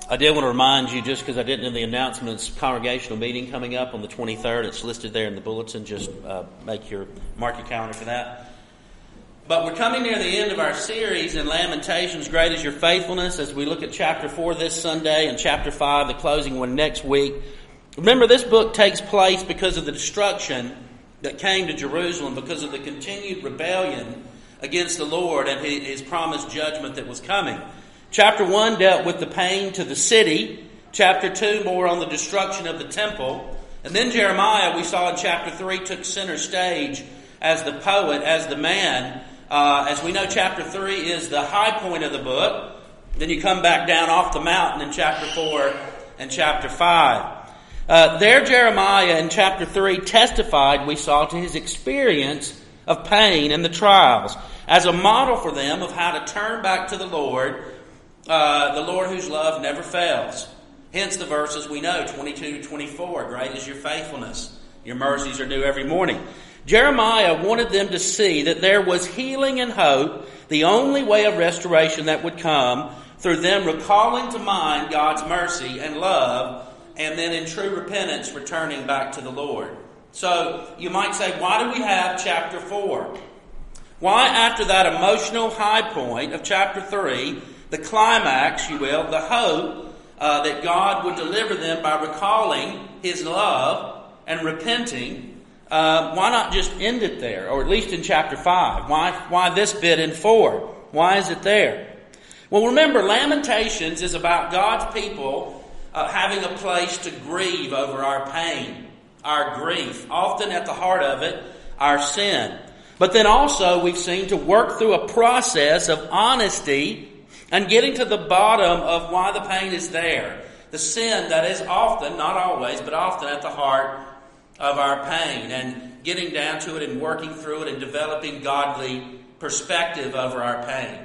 I did want to remind you, just because I didn't in the announcements, congregational meeting coming up on the 23rd. It's listed there in the bulletin. Just mark your calendar for that. But we're coming near the end of our series in Lamentations, Great is Your Faithfulness, as we look at chapter 4 this Sunday and chapter 5, the closing one next week. Remember, this book takes place because of the destruction that came to Jerusalem, because of the continued rebellion against the Lord and His promised judgment that was coming. Chapter 1 dealt with the pain to the city. Chapter 2 more on the destruction of the temple. And then Jeremiah, we saw in chapter 3, took center stage as the poet, as the man. As we know, chapter 3 is the high point of the book. Then you come back down off the mountain in chapter 4 and chapter 5. There Jeremiah in chapter 3 testified, we saw, to his experience of pain and the trials as a model for them of how to turn back to the Lord whose love never fails. Hence the verses we know, 22 to 24, great is your faithfulness. Your mercies are new every morning. Jeremiah wanted them to see that there was healing and hope, the only way of restoration that would come through them recalling to mind God's mercy and love, and then in true repentance returning back to the Lord. So you might say, why do we have chapter 4? Why, after that emotional high point of chapter 3, the climax, you will, the hope that God would deliver them by recalling His love and repenting, why not just end it there, or at least in chapter 5? Why this bit in 4? Why is it there? Well, remember, Lamentations is about God's people having a place to grieve over our pain, our grief, often at the heart of it, our sin. But then also we've seen to work through a process of honesty and getting to the bottom of why the pain is there. The sin that is often, not always, but often at the heart of our pain, and getting down to it and working through it and developing godly perspective over our pain.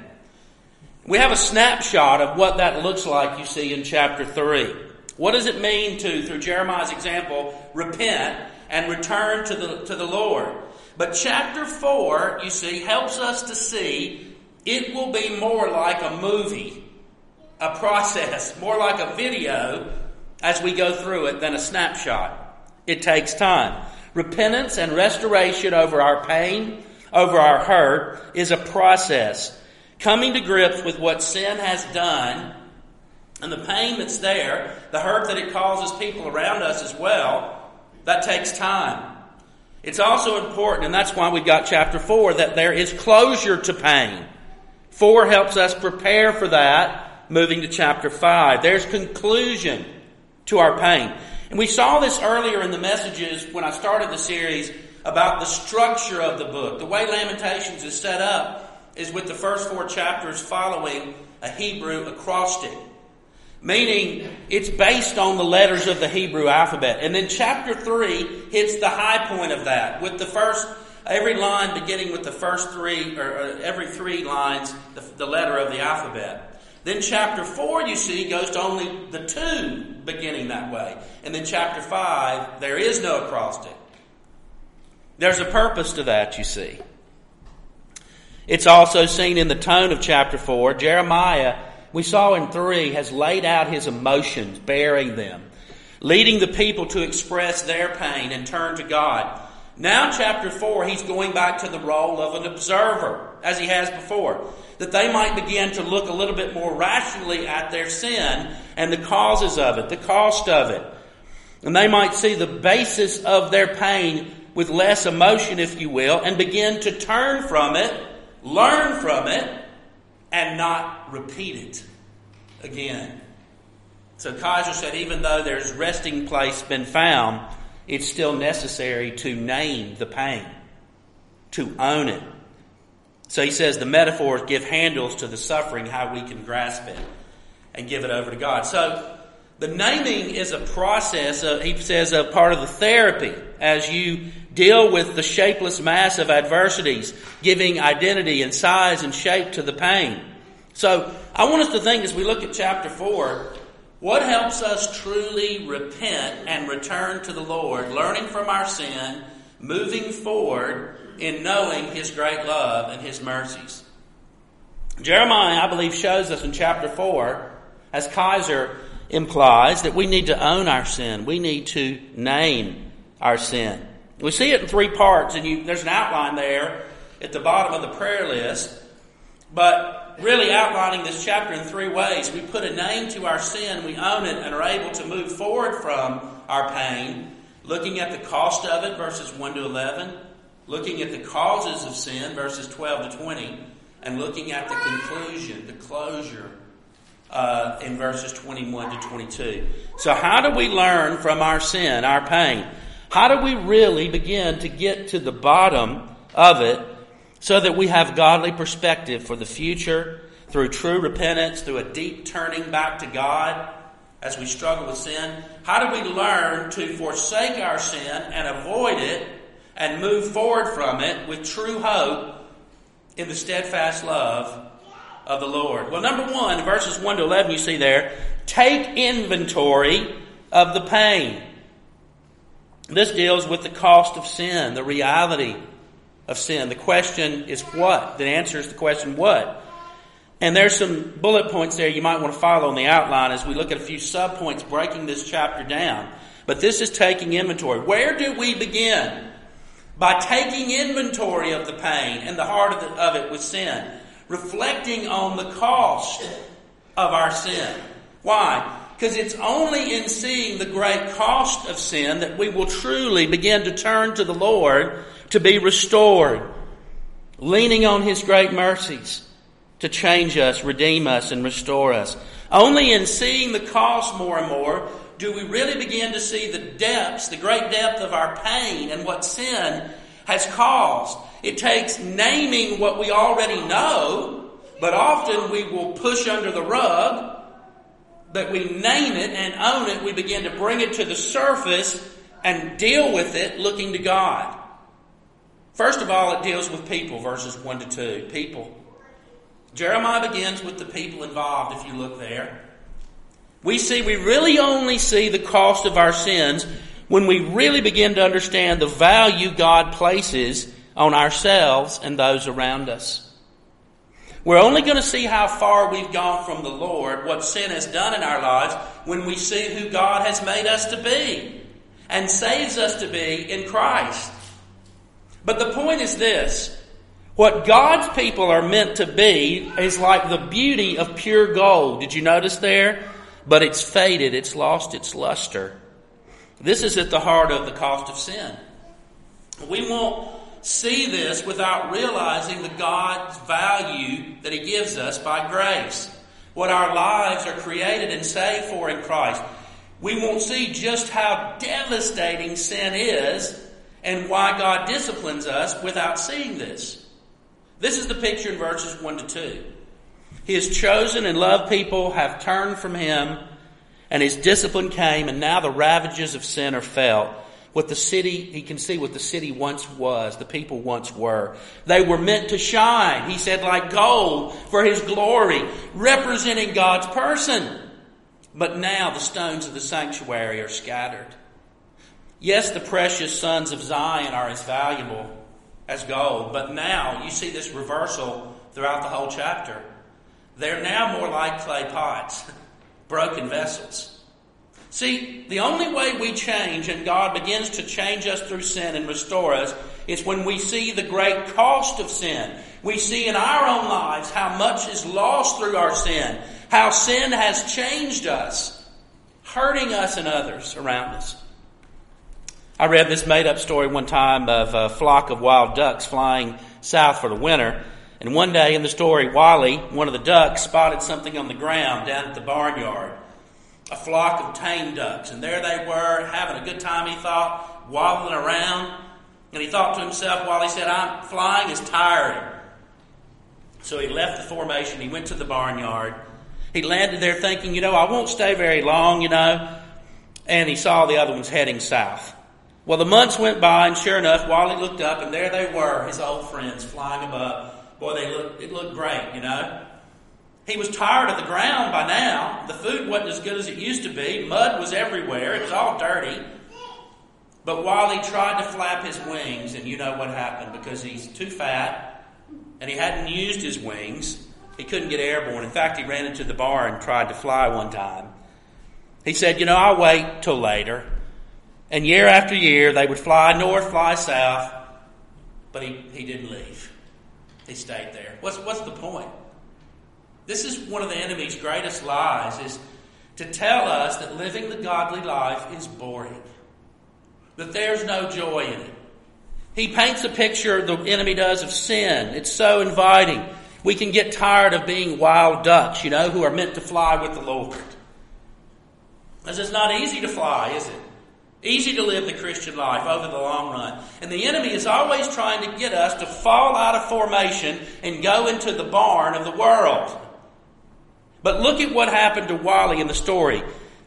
We have a snapshot of what that looks like, you see, in chapter 3. What does it mean to, through Jeremiah's example, repent and return to the Lord? But chapter 4, you see, helps us to see it will be more like a movie, a process, more like a video as we go through it than a snapshot. It takes time. Repentance and restoration over our pain, over our hurt, is a process. Coming to grips with what sin has done and the pain that's there, the hurt that it causes people around us as well, that takes time. It's also important, and that's why we've got chapter 4, that there is closure to pain. 4 helps us prepare for that, moving to chapter 5. There's conclusion to our pain. And we saw this earlier in the messages when I started the series about the structure of the book. The way Lamentations is set up is with the first 4 chapters following a Hebrew acrostic, meaning it's based on the letters of the Hebrew alphabet. And then chapter 3 hits the high point of that with the first, every line beginning with the first 3, or every 3 lines, the letter of the alphabet. Then chapter 4, you see, goes to only the 2 beginning that way. And then chapter 5, there is no acrostic. There's a purpose to that, you see. It's also seen in the tone of chapter 4. Jeremiah, we saw in 3, has laid out his emotions, bearing them, leading the people to express their pain and turn to God. Now, chapter 4, he's going back to the role of an observer, as he has before, that they might begin to look a little bit more rationally at their sin and the causes of it, the cost of it. And they might see the basis of their pain with less emotion, if you will, and begin to turn from it, learn from it, and not repeat it again. So Kaiser said, even though there's resting place been found, it's still necessary to name the pain, to own it. So he says the metaphors give handles to the suffering, how we can grasp it and give it over to God. So the naming is a process, he says, a part of the therapy as you deal with the shapeless mass of adversities, giving identity and size and shape to the pain. So I want us to think, as we look at chapter 4, what helps us truly repent and return to the Lord, learning from our sin, moving forward in knowing His great love and His mercies. Jeremiah, I believe, shows us in chapter 4, as Kaiser implies that we need to own our sin. We need to name our sin. We see it in three parts, and there's an outline there at the bottom of the prayer list. But really outlining this chapter in three ways. We put a name to our sin, we own it, and are able to move forward from our pain, looking at the cost of it, verses 1 to 11, looking at the causes of sin, verses 12 to 20, and looking at the conclusion, the closure, in verses 21 to 22. So how do we learn from our sin, our pain? How do we really begin to get to the bottom of it so that we have godly perspective for the future through true repentance, through a deep turning back to God as we struggle with sin? How do we learn to forsake our sin and avoid it and move forward from it with true hope in the steadfast love of the Lord? Well, number one, in verses 1 to 11, you see there, take inventory of the pain. This deals with the cost of sin, the reality of sin. The question is what? The answer is the question what? And there's some bullet points there you might want to follow in the outline as we look at a few subpoints breaking this chapter down. But this is taking inventory. Where do we begin? By taking inventory of the pain and the heart of it with sin. Reflecting on the cost of our sin. Why? Because it's only in seeing the great cost of sin that we will truly begin to turn to the Lord to be restored. Leaning on His great mercies to change us, redeem us, and restore us. Only in seeing the cost more and more do we really begin to see the depths, the great depth of our pain and what sin has caused. It takes naming what we already know, but often we will push under the rug. But we name it and own it. We begin to bring it to the surface and deal with it looking to God. First of all, it deals with people, verses 1 to 2. People. Jeremiah begins with the people involved, if you look there. We really only see the cost of our sins when we really begin to understand the value God places on ourselves and those around us. We're only going to see how far we've gone from the Lord, what sin has done in our lives, when we see who God has made us to be and saves us to be in Christ. But the point is this. What God's people are meant to be is like the beauty of pure gold. Did you notice there? But it's faded. It's lost its luster. This is at the heart of the cost of sin. We won't see this without realizing the God's value that He gives us by grace. What our lives are created and saved for in Christ. We won't see just how devastating sin is and why God disciplines us without seeing this. This is the picture in verses 1 to 2. His chosen and loved people have turned from Him, and His discipline came, and now the ravages of sin are felt. What the city, he can see what the city once was, the people once were. They were meant to shine, he said, like gold for His glory, representing God's person. But now the stones of the sanctuary are scattered. Yes, the precious sons of Zion are as valuable as gold, but now you see this reversal throughout the whole chapter. They're now more like clay pots, broken vessels. See, the only way we change and God begins to change us through sin and restore us is when we see the great cost of sin. We see in our own lives how much is lost through our sin, how sin has changed us, hurting us and others around us. I read this made-up story one time of a flock of wild ducks flying south for the winter. And one day in the story, Wally, one of the ducks, spotted something on the ground down at the barnyard. A flock of tame ducks. And there they were, having a good time, he thought, waddling around. And he thought to himself, Wally said, flying is tiring. So he left the formation. He went to the barnyard. He landed there thinking, I won't stay very long, And he saw the other ones heading south. Well, the months went by, and sure enough, Wally looked up, and there they were, his old friends, flying above. Boy, it looked great, He was tired of the ground by now. The food wasn't as good as it used to be. Mud was everywhere. It was all dirty. But Wally tried to flap his wings, and you know what happened. Because he's too fat, and he hadn't used his wings, he couldn't get airborne. In fact, he ran into the bar and tried to fly one time. He said, I'll wait till later. And year after year, they would fly north, fly south, but he didn't leave. He stayed there. What's the point? This is one of the enemy's greatest lies, is to tell us that living the godly life is boring, that there's no joy in it. He paints a picture, the enemy does, of sin. It's so inviting. We can get tired of being wild ducks, who are meant to fly with the Lord. Because it's not easy to fly, is it? Easy to live the Christian life over the long run. And the enemy is always trying to get us to fall out of formation and go into the barn of the world. But look at what happened to Wally in the story.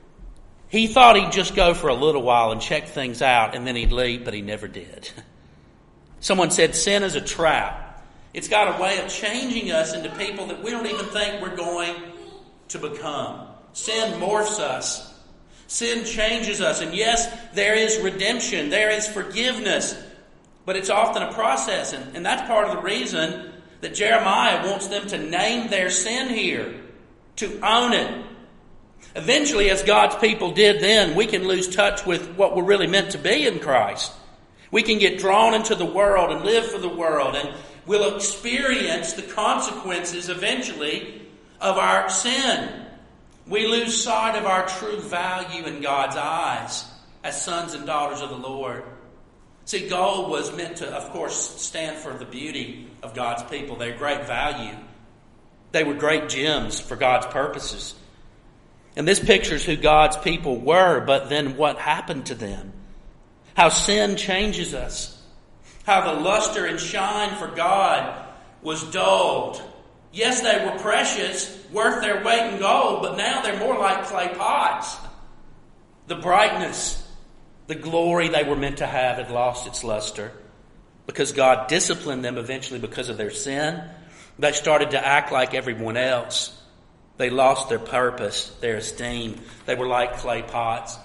He thought he'd just go for a little while and check things out and then he'd leave, but he never did. Someone said sin is a trap. It's got a way of changing us into people that we don't even think we're going to become. Sin morphs us. Sin changes us. And yes, there is redemption. There is forgiveness. But it's often a process. And that's part of the reason that Jeremiah wants them to name their sin here. To own it. Eventually, as God's people did then, we can lose touch with what we're really meant to be in Christ. We can get drawn into the world and live for the world, and we'll experience the consequences eventually of our sin. We lose sight of our true value in God's eyes as sons and daughters of the Lord. See, gold was meant to, of course, stand for the beauty of God's people, their great value. They were great gems for God's purposes. And this pictures who God's people were, but then what happened to them. How sin changes us. How the luster and shine for God was dulled. Yes, they were precious, worth their weight in gold, but now they're more like clay pots. The brightness, the glory they were meant to have had lost its luster because God disciplined them eventually because of their sin. They started to act like everyone else. They lost their purpose, their esteem. They were like clay pots.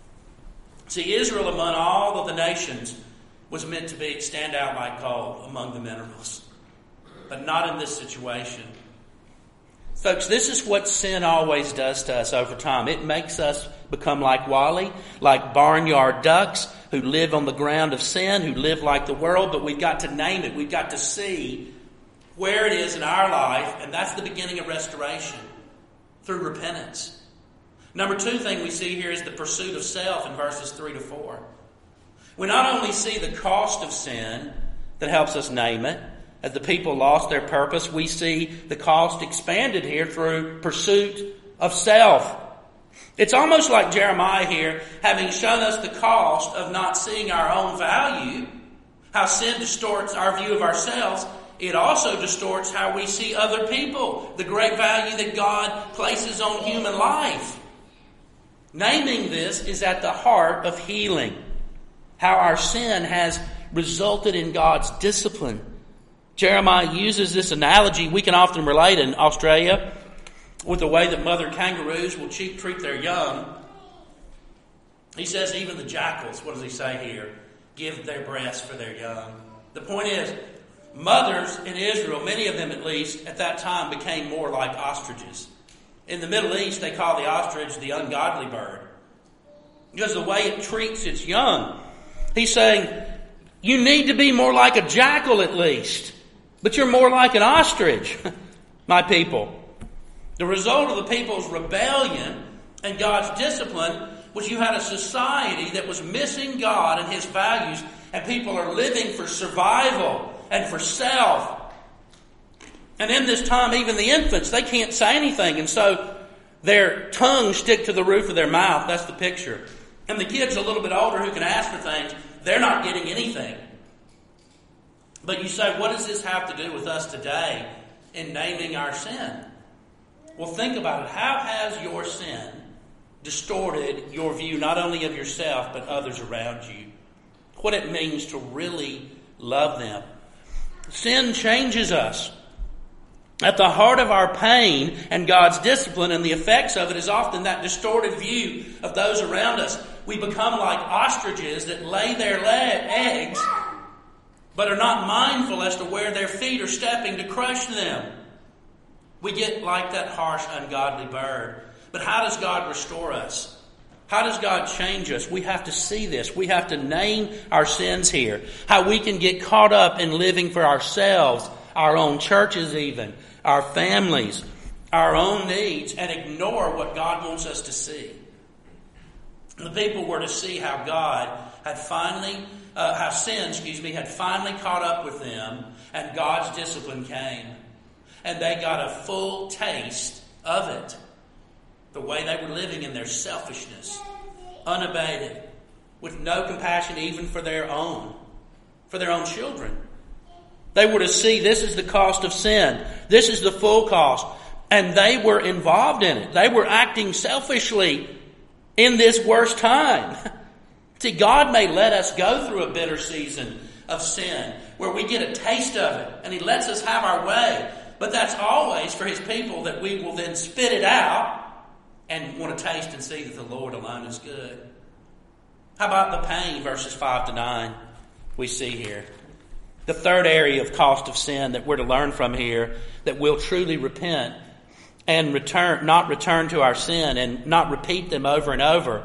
See, Israel among all of the nations was meant to stand out like gold among the minerals. But not in this situation. Folks, this is what sin always does to us over time. It makes us become like Wally, like barnyard ducks who live on the ground of sin, who live like the world, but we've got to name it. We've got to see where it is in our life, and that's the beginning of restoration through repentance. Number two thing we see here is the pursuit of self in verses 3 to 4. We not only see the cost of sin that helps us name it, as the people lost their purpose, we see the cost expanded here through pursuit of self. It's almost like Jeremiah here, having shown us the cost of not seeing our own value, how sin distorts our view of ourselves. It also distorts how we see other people, the great value that God places on human life. Naming this is at the heart of healing. How our sin has resulted in God's discipline. Jeremiah uses this analogy we can often relate in Australia with the way that mother kangaroos will treat their young. He says even the jackals, what does he say here? Give their breasts for their young. The point is, mothers in Israel, many of them at least, at that time became more like ostriches. In the Middle East, they call the ostrich the ungodly bird because of the way it treats its young. He's saying, you need to be more like a jackal at least, but you're more like an ostrich, my people. The result of the people's rebellion and God's discipline was you had a society that was missing God and His values, and people are living for survival and for self. And in this time, even the infants, they can't say anything. And so their tongues stick to the roof of their mouth. That's the picture. And the kids a little bit older who can ask for things, they're not getting anything. But you say, what does this have to do with us today in naming our sin? Well, think about it. How has your sin distorted your view not only of yourself, but others around you? What it means to really love them. Sin changes us. At the heart of our pain and God's discipline and the effects of it is often that distorted view of those around us. We become like ostriches that lay their eggs, but are not mindful as to where their feet are stepping to crush them. We get like that harsh, ungodly bird. But how does God restore us? How does God change us? We have to see this. We have to name our sins here. How we can get caught up in living for ourselves, our own churches even, our families, our own needs, and ignore what God wants us to see. The people were to see how God had finally, how sin, had finally caught up with them, and God's discipline came. And they got a full taste of it. The way they were living in their selfishness, unabated, with no compassion even for their own children. They were to see this is the cost of sin. This is the full cost. And they were involved in it. They were acting selfishly in this worst time. See, God may let us go through a bitter season of sin where we get a taste of it and He lets us have our way. But that's always for His people that we will then spit it out and want to taste and see that the Lord alone is good. How about the pain, verses 5 to 9 we see here? The third area of cost of sin that we're to learn from here, that we'll truly repent and not return to our sin and not repeat them over and over,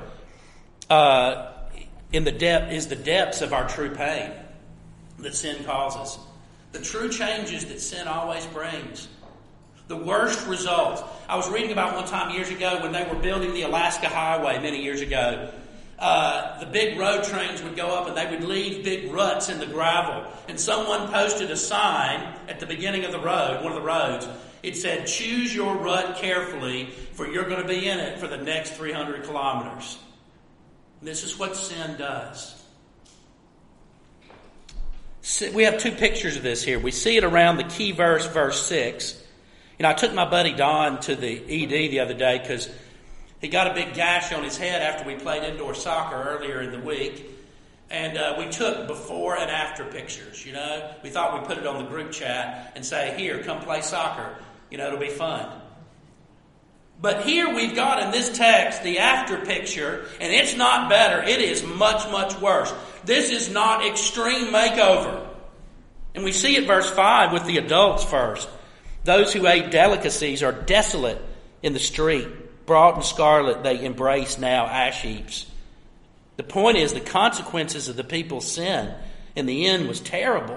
is the depths of our true pain that sin causes. The true changes that sin always brings. The worst results. I was reading about one time years ago when they were building the Alaska Highway many years ago. The big road trains would go up and they would leave big ruts in the gravel. And someone posted a sign at the beginning of the road, one of the roads. It said, "Choose your rut carefully, for you're going to be in it for the next 300 kilometers." And this is what sin does. We have two pictures of this here. We see it around the key verse, verse 6. I took my buddy Don to the ED the other day because he got a big gash on his head after we played indoor soccer earlier in the week. And we took before and after pictures, We thought we'd put it on the group chat and say, "Here, come play soccer. It'll be fun." But here we've got in this text the after picture, and it's not better. It is much, much worse. This is not extreme makeover. And we see it verse 5 with the adults first. Those who ate delicacies are desolate in the street. Brought in scarlet, they embrace now ash heaps. The point is the consequences of the people's sin in the end was terrible.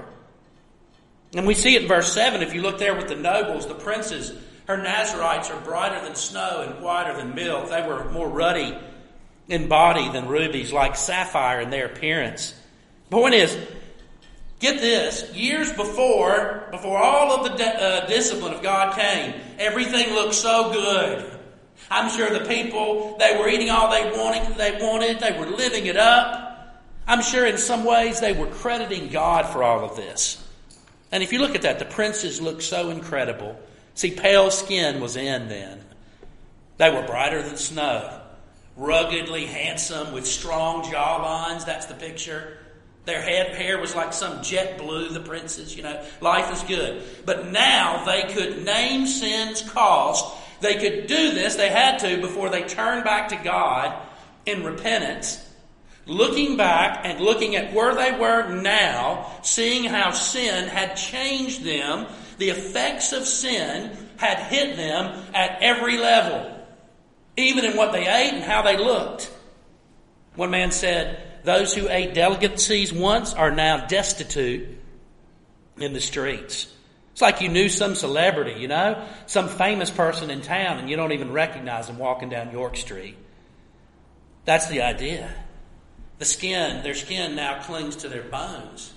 And we see it in verse 7. If you look there with the nobles, the princes, her Nazarites are brighter than snow and whiter than milk. They were more ruddy in body than rubies, like sapphire in their appearance. The point is, get this, years before all of the discipline of God came, everything looked so good. I'm sure the people, they were eating all they wanted, they were living it up. I'm sure in some ways they were crediting God for all of this. And if you look at that, the princes looked so incredible. See, pale skin was in then. They were brighter than snow, ruggedly handsome with strong jawlines. That's the picture. Their hair was like some jet blue, the princes, life is good. But now they could name sin's cost. They could do this, they had to, before they turned back to God in repentance. Looking back and looking at where they were now, seeing how sin had changed them, the effects of sin had hit them at every level, even in what they ate and how they looked. One man said, "Those who ate delicacies once are now destitute in the streets." It's like you knew some celebrity, some famous person in town, and you don't even recognize them walking down York Street. That's the idea. Their skin now clings to their bones.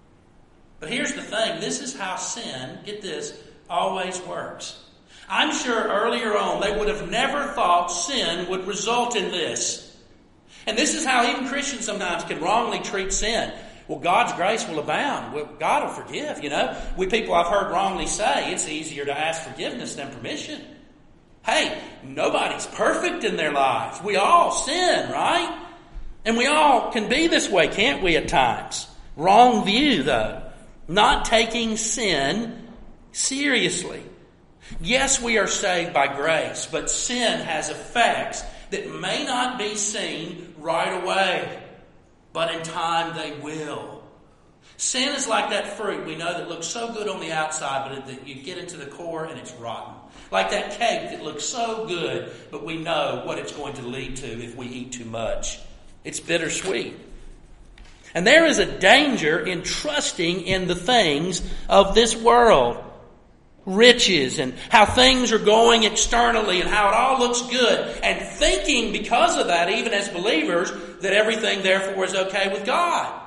But here's the thing, this is how sin, get this, always works. I'm sure earlier on they would have never thought sin would result in this. And this is how even Christians sometimes can wrongly treat sin. Well, God's grace will abound. Well, God will forgive, We people I've heard wrongly say it's easier to ask forgiveness than permission. Hey, nobody's perfect in their lives. We all sin, right? And we all can be this way, can't we, at times? Wrong view, though. Not taking sin seriously. Yes, we are saved by grace, but sin has effects that may not be seen right away, but in time they will. Sin is like that fruit we know that looks so good on the outside, but you get into the core and it's rotten. Like that cake that looks so good, but we know what it's going to lead to if we eat too much. It's bittersweet. And there is a danger in trusting in the things of this world. Riches and how things are going externally and how it all looks good. And thinking because of that, even as believers, that everything therefore is okay with God.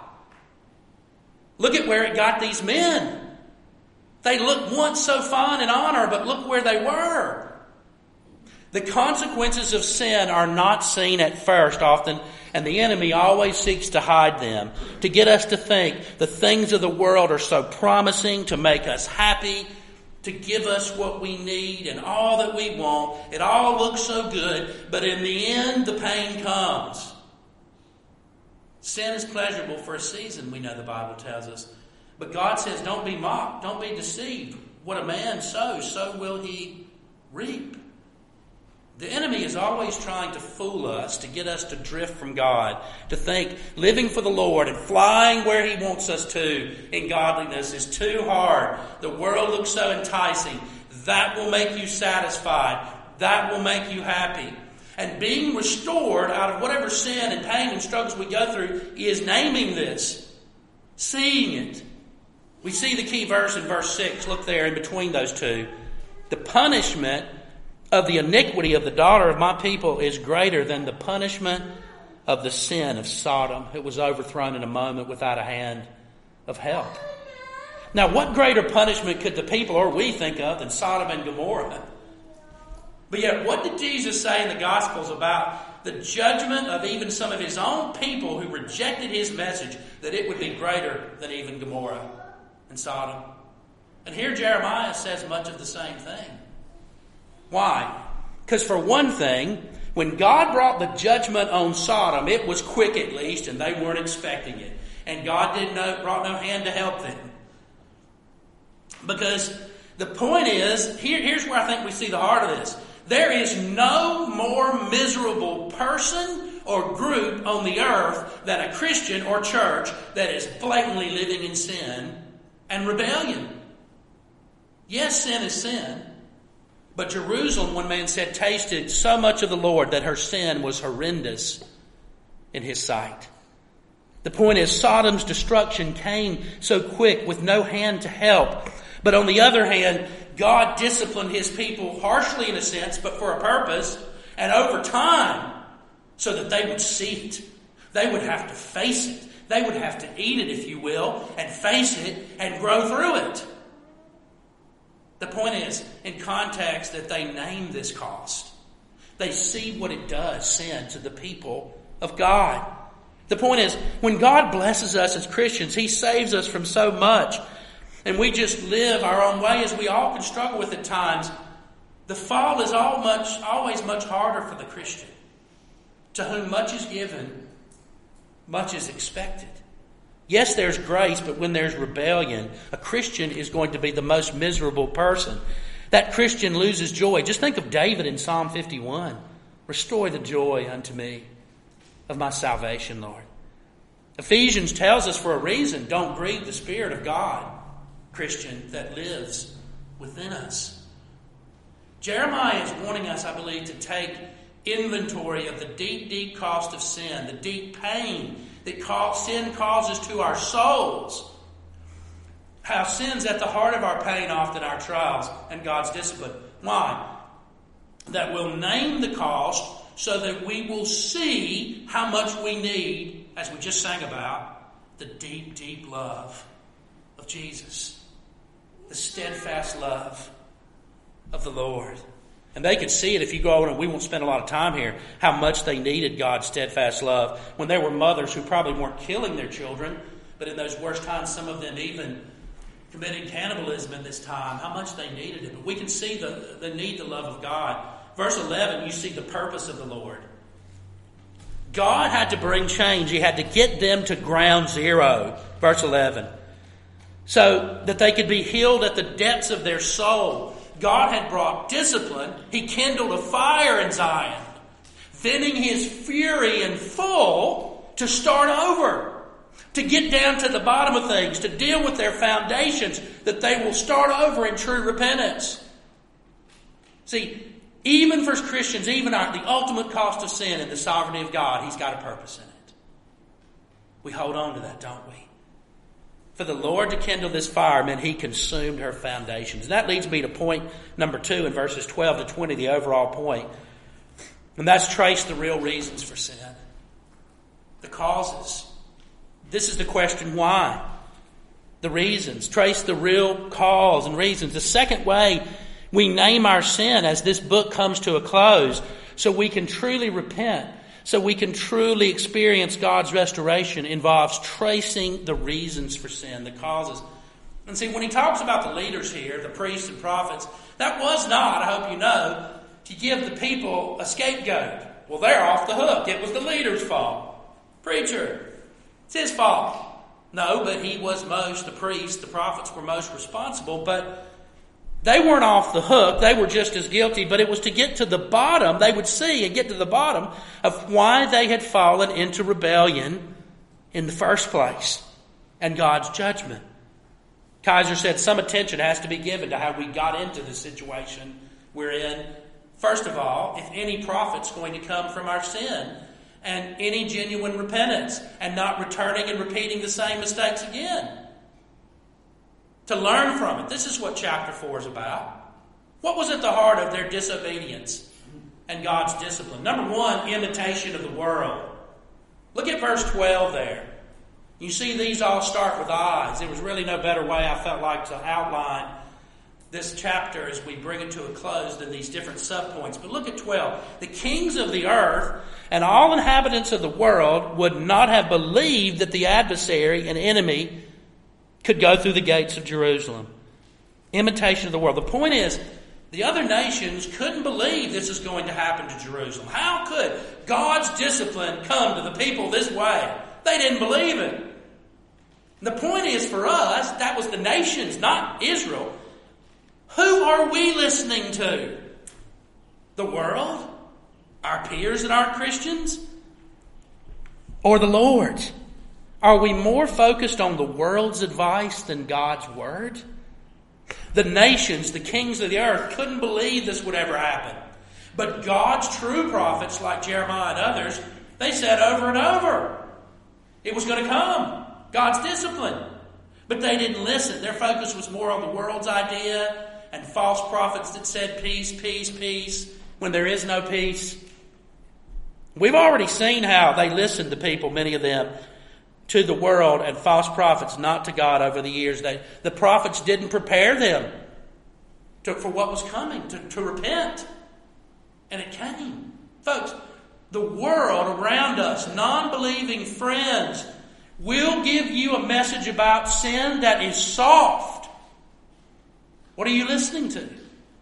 Look at where it got these men. They looked once so fine in honor, but look where they were. The consequences of sin are not seen at first often, and the enemy always seeks to hide them, to get us to think the things of the world are so promising, to make us happy, to give us what we need and all that we want. It all looks so good, but in the end, the pain comes. Sin is pleasurable for a season, we know the Bible tells us. But God says, don't be mocked, don't be deceived. What a man sows, so will he reap. The enemy is always trying to fool us, to get us to drift from God, to think living for the Lord and flying where He wants us to in godliness is too hard. The world looks so enticing. That will make you satisfied. That will make you happy. And being restored out of whatever sin and pain and struggles we go through is naming this, seeing it. We see the key verse in verse 6. Look there in between those two. The punishment of the iniquity of the daughter of my people is greater than the punishment of the sin of Sodom. It was overthrown in a moment without a hand of help. Now, what greater punishment could the people or we think of than Sodom and Gomorrah? But yet, what did Jesus say in the Gospels about the judgment of even some of His own people who rejected His message, that it would be greater than even Gomorrah and Sodom? And here Jeremiah says much of the same thing. Why? Because for one thing, when God brought the judgment on Sodom, it was quick at least, and they weren't expecting it. And God brought no hand to help them. Because the point is, here's where I think we see the heart of this. There is no more miserable person or group on the earth than a Christian or church that is blatantly living in sin and rebellion. Yes, sin is sin. But Jerusalem, one man said, tasted so much of the Lord that her sin was horrendous in His sight. The point is, Sodom's destruction came so quick with no hand to help. But on the other hand, God disciplined His people harshly in a sense, but for a purpose, and over time, so that they would see it. They would have to face it. They would have to eat it, if you will, and face it and grow through it. The point is, in context, that they name this cost. They see what it does, sin, to the people of God. The point is, when God blesses us as Christians, He saves us from so much. And we just live our own way, as we all can struggle with at times. The fall is always much harder for the Christian. To whom much is given, much is expected. Yes, there's grace, but when there's rebellion, a Christian is going to be the most miserable person. That Christian loses joy. Just think of David in Psalm 51. Restore the joy unto me of my salvation, Lord. Ephesians tells us for a reason, don't grieve the Spirit of God, Christian, that lives within us. Jeremiah is warning us, I believe, to take inventory of the deep, deep cost of sin, the deep pain that sin causes to our souls. How sin's at the heart of our pain, often our trials, and God's discipline. Why? That we'll name the cost so that we will see how much we need, as we just sang about, the deep, deep love of Jesus. The steadfast love of the Lord. And they could see it if you go on, and we won't spend a lot of time here, how much they needed God's steadfast love. When there were mothers who probably weren't killing their children, but in those worst times, some of them even committing cannibalism in this time, how much they needed it. But we can see the need, the love of God. Verse 11, you see the purpose of the Lord. God had to bring change. He had to get them to ground zero. Verse 11. So that they could be healed at the depths of their soul. God had brought discipline. He kindled a fire in Zion, venting His fury in full to start over, to get down to the bottom of things, to deal with their foundations, that they will start over in true repentance. See, even for Christians, even the ultimate cost of sin and the sovereignty of God, He's got a purpose in it. We hold on to that, don't we? For the Lord to kindle this fire meant He consumed her foundations. And that leads me to point number 2 in verses 12 to 20, the overall point. And that's trace the real reasons for sin. The causes. This is the question, why? The reasons. Trace the real cause and reasons. The second way we name our sin as this book comes to a close, so we can truly repent, so we can truly experience God's restoration, involves tracing the reasons for sin, the causes. And see, when he talks about the leaders here, the priests and prophets, that was not, I hope you know, to give the people a scapegoat. Well, they're off the hook. It was the leader's fault. Preacher, it's his fault. No, but the priests, the prophets were most responsible, but they weren't off the hook. They were just as guilty, but it was to get to the bottom. They would see and get to the bottom of why they had fallen into rebellion in the first place and God's judgment. Kaiser said some attention has to be given to how we got into the situation we're in. First of all, if any profit's going to come from our sin and any genuine repentance and not returning and repeating the same mistakes again. To learn from it. This is what chapter 4 is about. What was at the heart of their disobedience and God's discipline? Number 1, imitation of the world. Look at verse 12 there. You see these all start with eyes. There was really no better way, I felt like, to outline this chapter as we bring it to a close than these different subpoints. But look at 12. The kings of the earth and all inhabitants of the world would not have believed that the adversary and enemy could go through the gates of Jerusalem. Imitation of the world. The point is, the other nations couldn't believe this is going to happen to Jerusalem. How could God's discipline come to the people this way? They didn't believe it. The point is, for us, that was the nations, not Israel. Who are we listening to? The world? Our peers that aren't Christians? Or the Lord? Are we more focused on the world's advice than God's word? The nations, the kings of the earth, couldn't believe this would ever happen. But God's true prophets, like Jeremiah and others, they said over and over, it was going to come. God's discipline. But they didn't listen. Their focus was more on the world's idea and false prophets that said peace, peace, peace, when there is no peace. We've already seen how they listened to people, many of them, to the world and false prophets, not to God over the years. The prophets didn't prepare them for what was coming, to repent. And it came. Folks, the world around us, non-believing friends, will give you a message about sin that is soft. What are you listening to?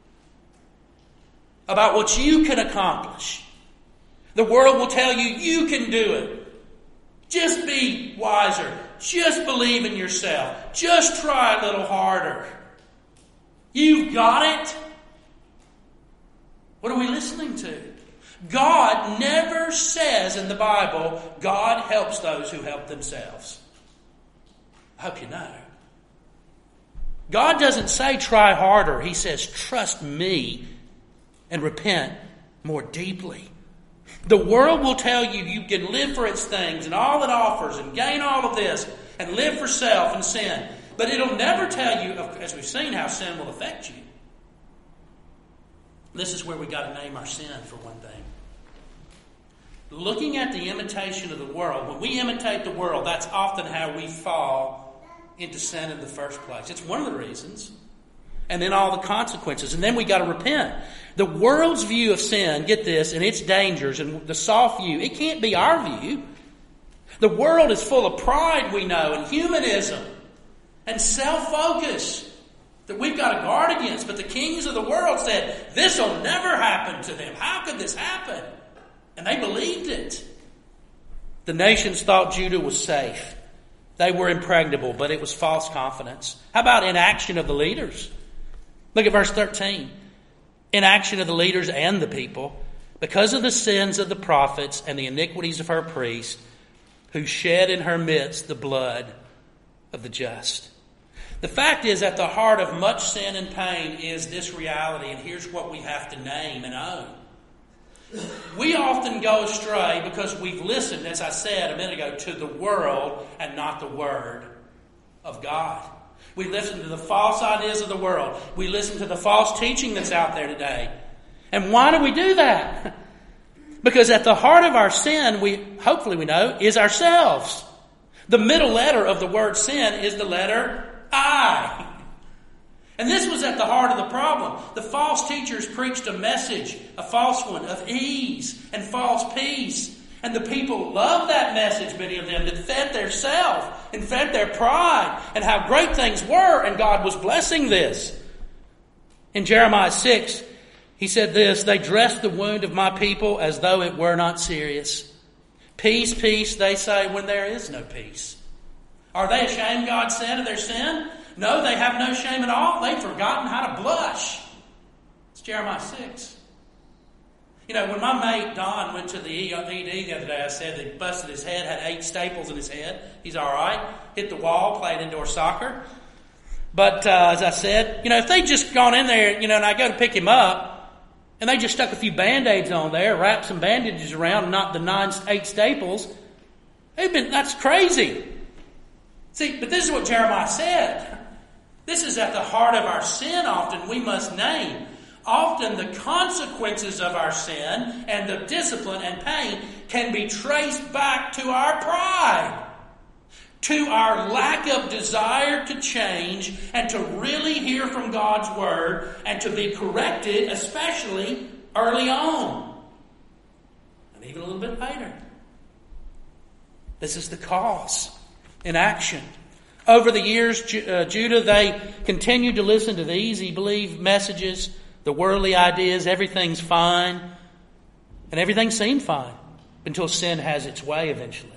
About what you can accomplish. The world will tell you, you can do it. Just be wiser. Just believe in yourself. Just try a little harder. You've got it. What are we listening to? God never says in the Bible, God helps those who help themselves. I hope you know. God doesn't say try harder. He says trust me and repent more deeply. The world will tell you you can live for its things and all it offers and gain all of this and live for self and sin. But it'll never tell you, as we've seen, how sin will affect you. This is where we got to name our sin for one thing. Looking at the imitation of the world, when we imitate the world, that's often how we fall into sin in the first place. It's one of the reasons. And then all the consequences. And then we got to repent. The world's view of sin, get this, and its dangers and the soft view, it can't be our view. The world is full of pride, we know, and humanism and self-focus that we've got to guard against. But the kings of the world said, this will never happen to them. How could this happen? And they believed it. The nations thought Judah was safe. They were impregnable, but it was false confidence. How about inaction of the leaders? Look at verse 13. Inaction of the leaders and the people, because of the sins of the prophets and the iniquities of her priests, who shed in her midst the blood of the just. The fact is, at the heart of much sin and pain is this reality, and here's what we have to name and own. We often go astray because we've listened, as I said a minute ago, to the world and not the Word of God. We listen to the false ideas of the world. We listen to the false teaching that's out there today. And why do we do that? Because at the heart of our sin, hopefully we know, is ourselves. The middle letter of the word sin is the letter I. And this was at the heart of the problem. The false teachers preached a message, a false one, of ease and false peace. And the people loved that message, many of them, that fed their self and fed their pride and how great things were, and God was blessing this. In Jeremiah 6, he said this, "They dress the wound of my people as though it were not serious. Peace, peace, they say, when there is no peace." Are they ashamed, God said, of their sin? No, they have no shame at all. They've forgotten how to blush. It's Jeremiah 6. You know, when my mate Don went to the ED the other day, I said that he busted his head, had 8 staples in his head. He's all right. Hit the wall, played indoor soccer. But as I said, you know, if they'd just gone in there, you know, and I go to pick him up, and they just stuck a few Band-Aids on there, wrapped some bandages around, not the 8 staples, that's crazy. See, but this is what Jeremiah said. This is at the heart of our sin often we must name. Often the consequences of our sin and the discipline and pain can be traced back to our pride, to our lack of desire to change and to really hear from God's Word and to be corrected, especially early on, and even a little bit later. This is the cause in action. Over the years, Judah, they continued to listen to the easy believe messages, the worldly ideas, everything's fine, and everything seemed fine until sin has its way eventually.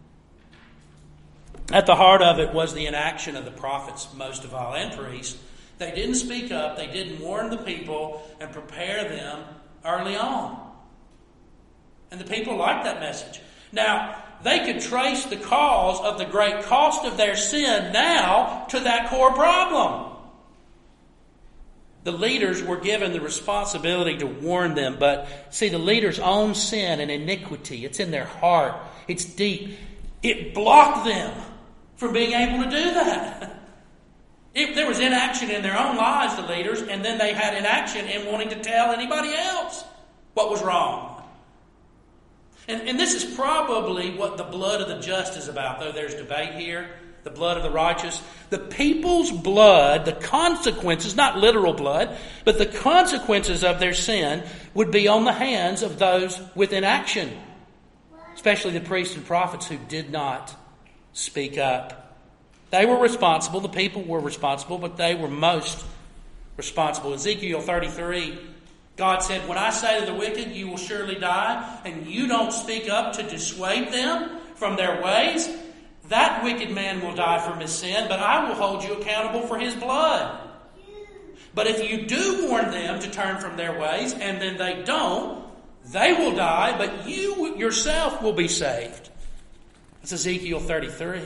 At the heart of it was the inaction of the prophets, most of all, and priests. They didn't speak up, they didn't warn the people and prepare them early on. And the people liked that message. Now, they could trace the cause of the great cost of their sin now to that core problem. The leaders were given the responsibility to warn them, but see, the leaders' own sin and iniquity, it's in their heart, it's deep. It blocked them from being able to do that. There was inaction in their own lives, the leaders, and then they had inaction in wanting to tell anybody else what was wrong. And this is probably what the blood of the just is about, though there's debate here. The blood of the righteous. The people's blood, the consequences, not literal blood, but the consequences of their sin would be on the hands of those with inaction, especially the priests and prophets who did not speak up. They were responsible, the people were responsible, but they were most responsible. Ezekiel 33, God said, "When I say to the wicked, you will surely die, and you don't speak up to dissuade them from their ways, that wicked man will die from his sin, but I will hold you accountable for his blood. But if you do warn them to turn from their ways, and then they don't, they will die, but you yourself will be saved." That's Ezekiel 33.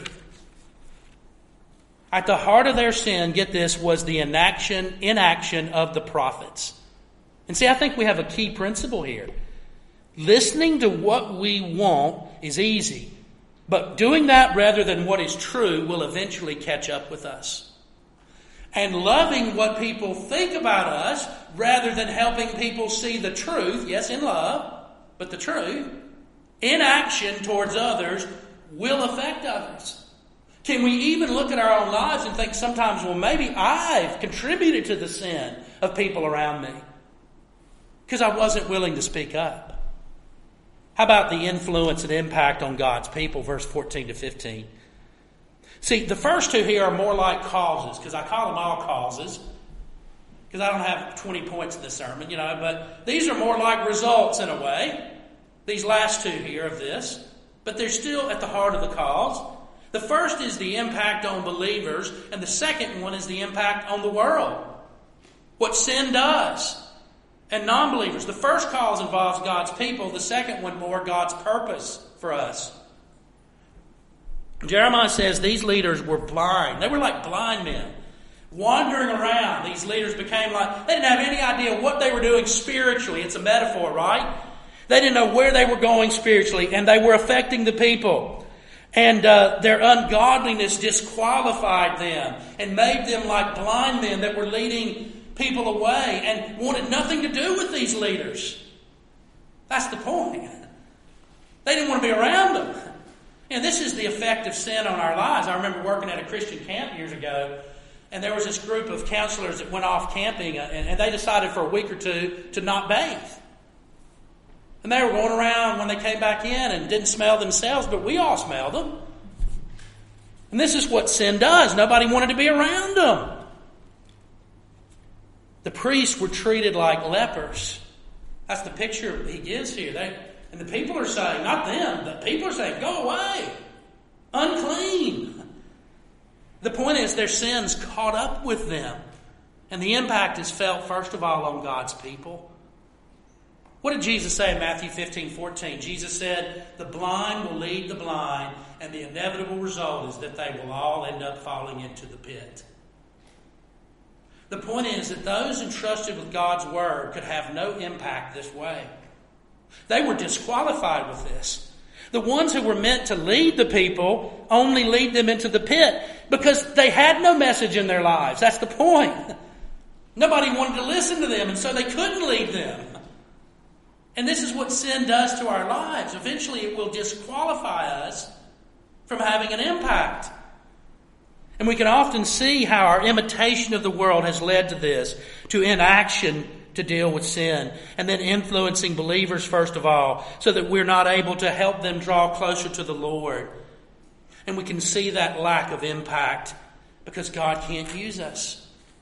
At the heart of their sin, get this, was the inaction of the prophets. And see, I think we have a key principle here. Listening to what we want is easy, but doing that rather than what is true will eventually catch up with us. And loving what people think about us rather than helping people see the truth, yes, in love, but the truth, in action towards others will affect others. Can we even look at our own lives and think sometimes, well, maybe I've contributed to the sin of people around me because I wasn't willing to speak up? How about the influence and impact on God's people, verse 14 to 15? See, the first two here are more like causes, because I call them all causes, because I don't have 20 points in the sermon, but these are more like results in a way, these last two here of this, but they're still at the heart of the cause. The first is the impact on believers, and the second one is the impact on the world, what sin does. And non-believers. The first cause involves God's people. The second one more God's purpose for us. Jeremiah says these leaders were blind. They were like blind men. Wandering around, these leaders became like, they didn't have any idea what they were doing spiritually. It's a metaphor, right? They didn't know where they were going spiritually, and they were affecting the people. And their ungodliness disqualified them and made them like blind men that were leading people away and wanted nothing to do with these leaders. That's the point. They didn't want to be around them. And this is the effect of sin on our lives. I remember working at a Christian camp years ago, and there was this group of counselors that went off camping, and they decided for a week or two to not bathe. And they were going around when they came back in and didn't smell themselves, but we all smelled them. And this is what sin does. Nobody wanted to be around them. The priests were treated like lepers. That's the picture he gives here. And the people are saying, not them, the people are saying, go away. Unclean. The point is their sins caught up with them. And the impact is felt, first of all, on God's people. What did Jesus say in Matthew 15:14? Jesus said, the blind will lead the blind, and the inevitable result is that they will all end up falling into the pit. The point is that those entrusted with God's Word could have no impact this way. They were disqualified with this. The ones who were meant to lead the people only lead them into the pit because they had no message in their lives. That's the point. Nobody wanted to listen to them, and so they couldn't lead them. And this is what sin does to our lives. Eventually it will disqualify us from having an impact. And we can often see how our imitation of the world has led to this, to inaction to deal with sin, and then influencing believers first of all, so that we're not able to help them draw closer to the Lord. And we can see that lack of impact because God can't use us.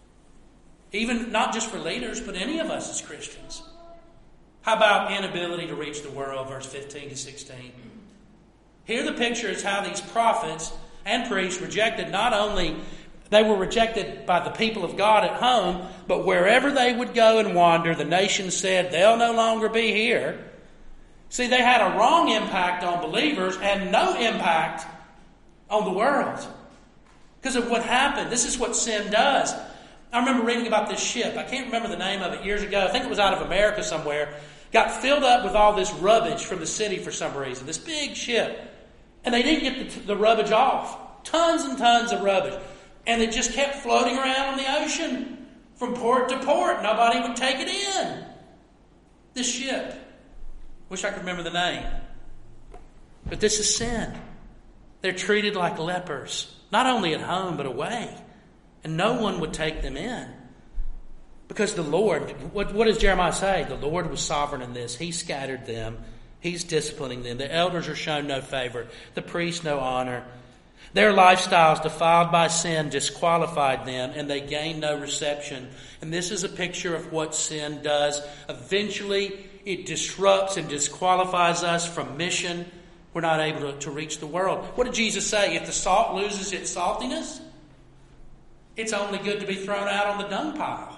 Even not just for leaders, but any of us as Christians. How about inability to reach the world, verse 15 to 16? Here the picture is how these prophets and priests rejected not only, they were rejected by the people of God at home, but wherever they would go and wander, the nation said, they'll no longer be here. See, they had a wrong impact on believers and no impact on the world. Because of what happened. This is what sin does. I remember reading about this ship. I can't remember the name of it years ago. I think it was out of America somewhere. Got filled up with all this rubbish from the city for some reason. This big ship. And they didn't get the rubbish off. Tons and tons of rubbish. And it just kept floating around on the ocean from port to port. Nobody would take it in. This ship. Wish I could remember the name. But this is sin. They're treated like lepers. Not only at home, but away. And no one would take them in. Because the Lord, what does Jeremiah say? The Lord was sovereign in this. He scattered them. He's disciplining them. The elders are shown no favor. The priests no honor. Their lifestyles defiled by sin disqualified them, and they gained no reception. And this is a picture of what sin does. Eventually, it disrupts and disqualifies us from mission. We're not able to reach the world. What did Jesus say? If the salt loses its saltiness, it's only good to be thrown out on the dung pile.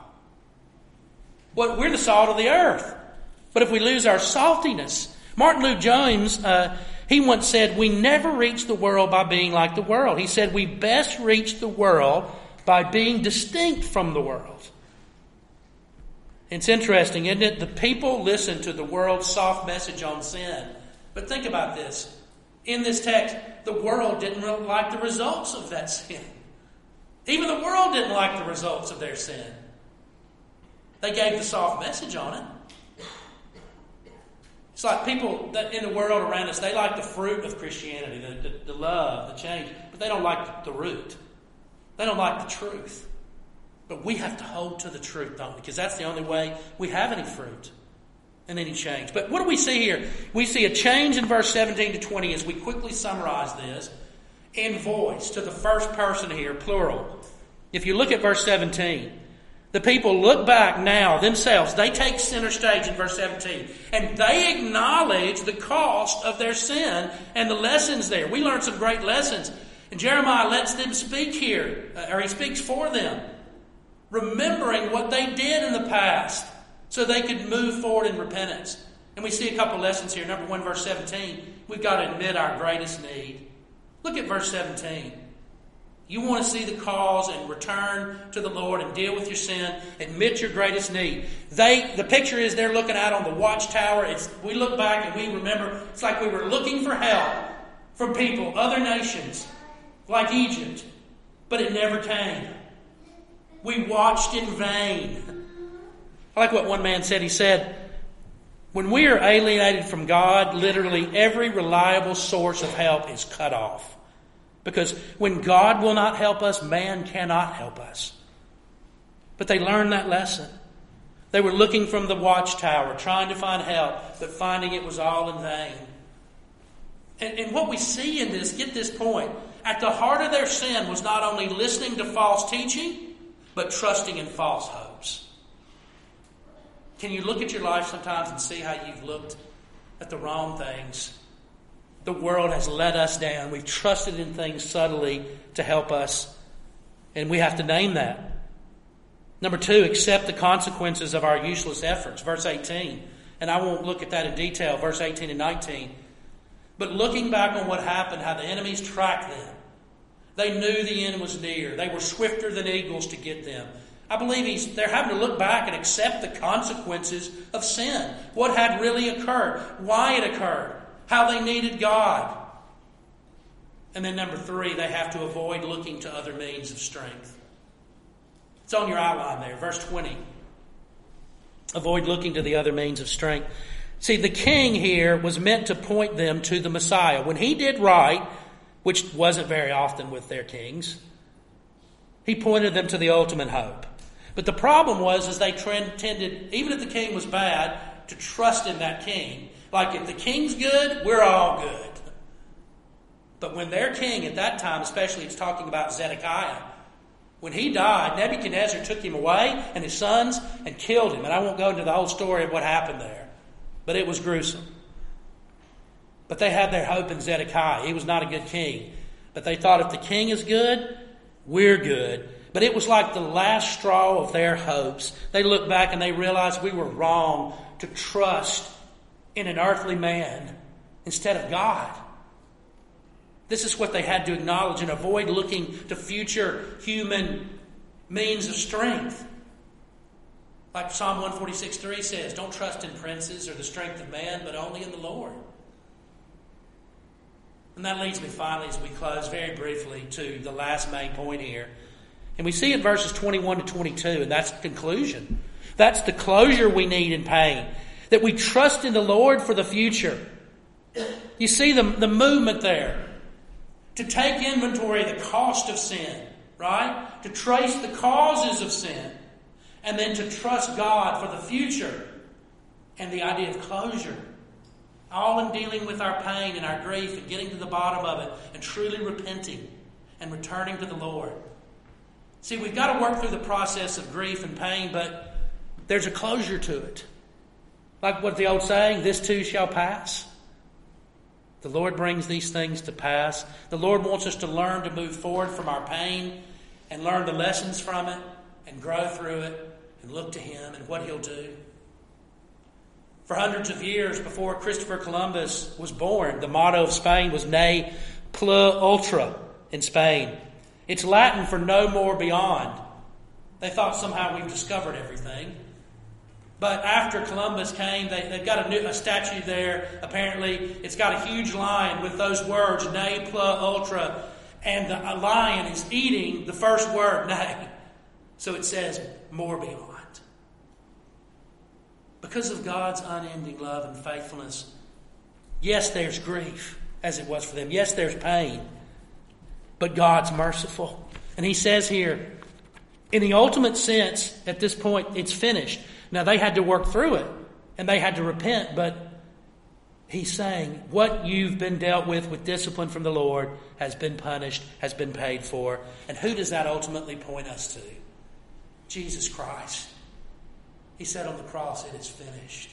Well, we're the salt of the earth. But if we lose our saltiness, Martin Lloyd Jones, he once said, we never reach the world by being like the world. He said, we best reach the world by being distinct from the world. It's interesting, isn't it? The people listen to the world's soft message on sin. But think about this. In this text, the world didn't really like the results of that sin. Even the world didn't like the results of their sin. They gave the soft message on it. It's like people that in the world around us, they like the fruit of Christianity, the love, the change, but they don't like the root. They don't like the truth. But we have to hold to the truth, don't we? Because that's the only way we have any fruit and any change. But what do we see here? We see a change in verse 17 to 20 as we quickly summarize this in voice to the first person here, plural. If you look at verse 17, the people look back now themselves. They take center stage in verse 17. And they acknowledge the cost of their sin and the lessons there. We learned some great lessons. And Jeremiah lets them speak here, or he speaks for them, remembering what they did in the past so they could move forward in repentance. And we see a couple lessons here. Number 1, verse 17. We've got to admit our greatest need. Look at verse 17. You want to see the cause and return to the Lord and deal with your sin, admit your greatest need. The picture is they're looking out on the watchtower. We look back and we remember it's like we were looking for help from people, other nations, like Egypt, but it never came. We watched in vain. I like what one man said. He said, when we are alienated from God, literally every reliable source of help is cut off. Because when God will not help us, man cannot help us. But they learned that lesson. They were looking from the watchtower, trying to find help, but finding it was all in vain. And what we see in this, get this point, at the heart of their sin was not only listening to false teaching, but trusting in false hopes. Can you look at your life sometimes and see how you've looked at the wrong things? The world has let us down. We've trusted in things subtly to help us. And we have to name that. Number 2, accept the consequences of our useless efforts. Verse 18. And I won't look at that in detail, verse 18 and 19. But looking back on what happened, how the enemies tracked them. They knew the end was near. They were swifter than eagles to get them. I believe they're having to look back and accept the consequences of sin. What had really occurred. Why it occurred. How they needed God. And then number 3, they have to avoid looking to other means of strength. It's on your outline there, verse 20. Avoid looking to the other means of strength. See, the king here was meant to point them to the Messiah. When he did right, which wasn't very often with their kings, he pointed them to the ultimate hope. But the problem was they tended, even if the king was bad, to trust in that king. Like, if the king's good, we're all good. But when their king at that time, especially it's talking about Zedekiah, when he died, Nebuchadnezzar took him away and his sons and killed him. And I won't go into the whole story of what happened there. But it was gruesome. But they had their hope in Zedekiah. He was not a good king. But they thought if the king is good, we're good. But it was like the last straw of their hopes. They looked back and they realized we were wrong to trust in an earthly man instead of God. This is what they had to acknowledge and avoid looking to future human means of strength. Like Psalm 146:3 says, don't trust in princes or the strength of man, but only in the Lord. And that leads me finally, as we close very briefly, to the last main point here. And we see it verses 21 to 22, and that's the conclusion. That's the closure we need in pain. That we trust in the Lord for the future. You see the movement there. To take inventory of the cost of sin, right? To trace the causes of sin. And then to trust God for the future. And the idea of closure. All in dealing with our pain and our grief and getting to the bottom of it and truly repenting and returning to the Lord. See, we've got to work through the process of grief and pain, but there's a closure to it. Like what the old saying, this too shall pass. The Lord brings these things to pass. The Lord wants us to learn to move forward from our pain and learn the lessons from it and grow through it and look to Him and what He'll do. For hundreds of years before Christopher Columbus was born, the motto of Spain was Ne plus ultra in Spain. It's Latin for no more beyond. They thought somehow we've discovered everything. But after Columbus came, they've got a statue there. Apparently, it's got a huge lion with those words, Ne plus ultra. And the lion is eating the first word, Ne. So it says, more beyond. Because of God's unending love and faithfulness, yes, there's grief, as it was for them. Yes, there's pain. But God's merciful. And He says here, in the ultimate sense, at this point, it's finished. Now, they had to work through it, and they had to repent, but He's saying, what you've been dealt with discipline from the Lord, has been punished, has been paid for. And who does that ultimately point us to? Jesus Christ. He said on the cross, it is finished.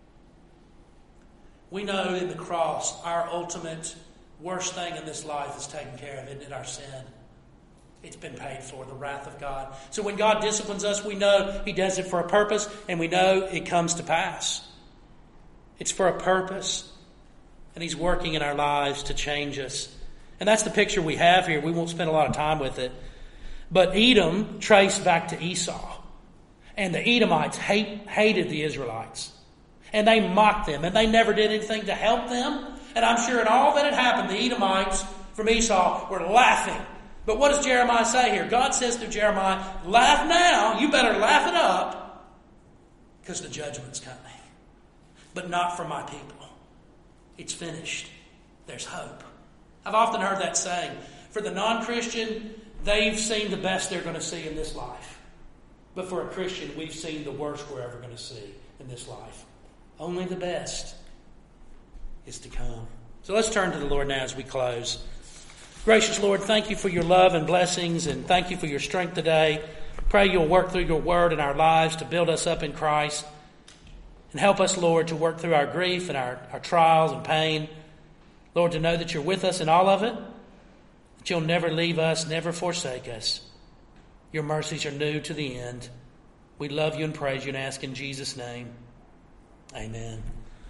We know in the cross, our ultimate worst thing in this life is taken care of, isn't it? Our sin. It's been paid for, the wrath of God. So when God disciplines us, we know He does it for a purpose, and we know it comes to pass. It's for a purpose, and He's working in our lives to change us. And that's the picture we have here. We won't spend a lot of time with it. But Edom traced back to Esau. And the Edomites hated the Israelites. And they mocked them. And they never did anything to help them. And I'm sure in all that had happened, the Edomites from Esau were laughing. But what does Jeremiah say here? God says to Jeremiah, laugh now. You better laugh it up. Because the judgment's coming. But not for my people. It's finished. There's hope. I've often heard that saying. For the non-Christian, they've seen the best they're going to see in this life. But for a Christian, we've seen the worst we're ever going to see in this life. Only the best is to come. So let's turn to the Lord now as we close. Gracious Lord, thank you for your love and blessings, and thank you for your strength today. Pray you'll work through your word in our lives to build us up in Christ. And help us, Lord, to work through our grief and our trials and pain. Lord, to know that you're with us in all of it, that you'll never leave us, never forsake us. Your mercies are new to the end. We love you and praise you and ask in Jesus' name. Amen.